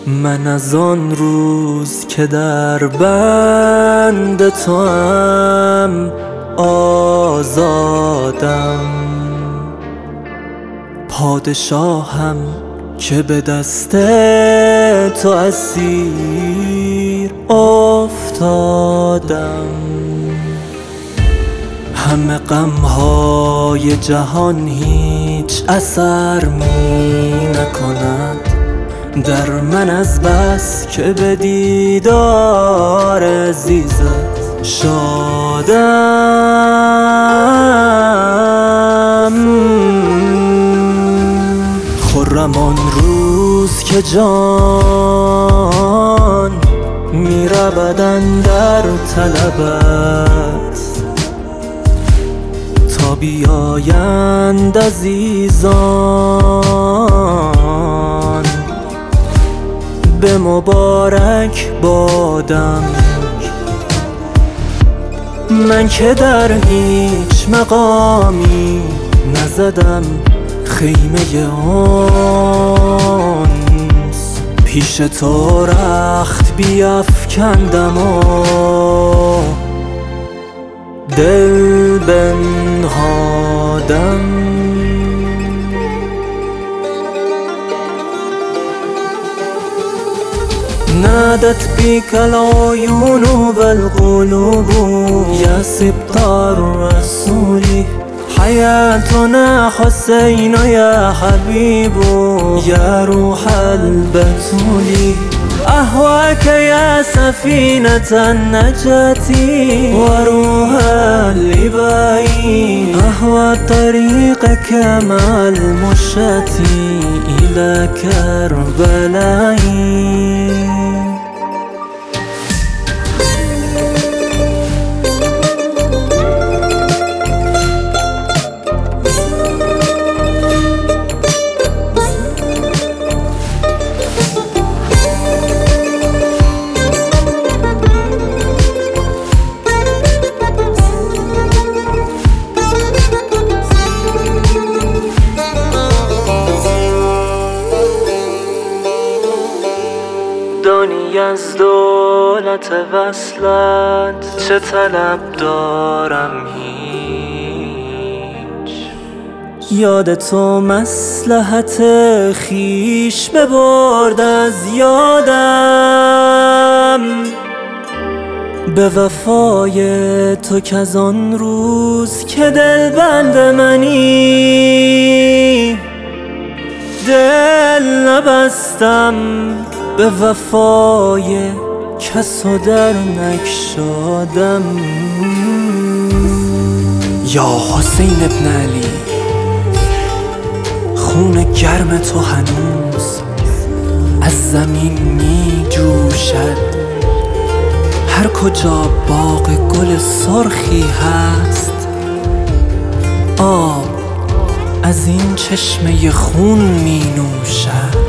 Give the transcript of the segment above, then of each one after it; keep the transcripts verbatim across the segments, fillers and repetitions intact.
من از آن روز که در بند توام آزادم، پادشاهم که به دست تو اسیر افتادم. همه غمهای جهان هیچ اثر می نکند در من، از بس که به دیدار عزیزت شادم. خرم آن روز که جان می رود اندر طلبت، تا بیایند عزیزان به مبارک بادم. من که در هیچ مقامی نزدم خیمه آنس، پیش تو رخت بیفکندم و دل بنهادم. نادت بك العيون والقلوب يا سبط الرسول، حياتنا حسين يا حبيب يا روح البتول. أهواك يا سفينة النجاة وروح اللباء، أهوى طريقك مع المشاة إلى كربلاء. دانی از دولت وصلت چه طلب دارم هیچ، یاد تو مصلحت خویش ببرد از یادم. به وفای تو که از آن روز که دل بند منی دل نبستم، به وفای کس و در نگشادم. یا حسین ابن علی، خون گرم تو هنوز از زمین می جوشد، هر کجا باغ گل سرخی هست آب از این چشمه خون می نوشد.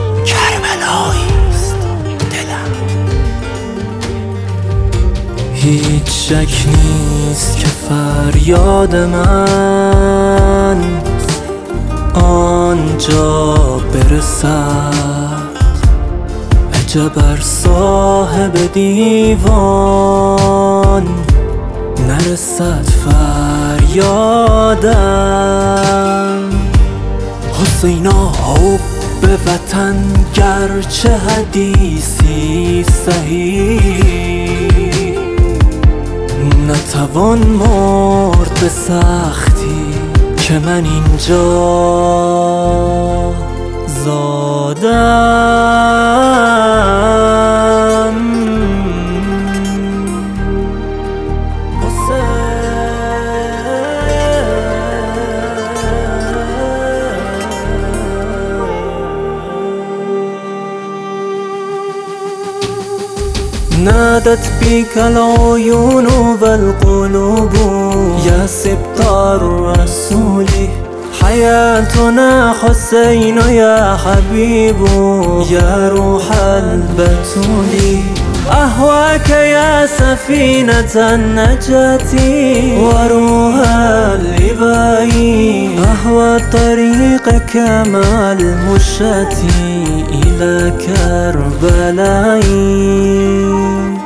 هیچ شک نیست که فریاد من آنجا برسد، عجب ار صاحب دیوان نرسد فریادم. حسینا حب وطن گرچه حدیثی صحیح، نتوان مرد به سختی که من اینجا زادم. نادت بك العيون والقلوب يا سبط الرسول، حياتنا حسين يا حبيب يا روح البتول. أهواك يا سفينة النجاة وروح اللباء، نحو طريق كمال مشتي إلى كربلاء.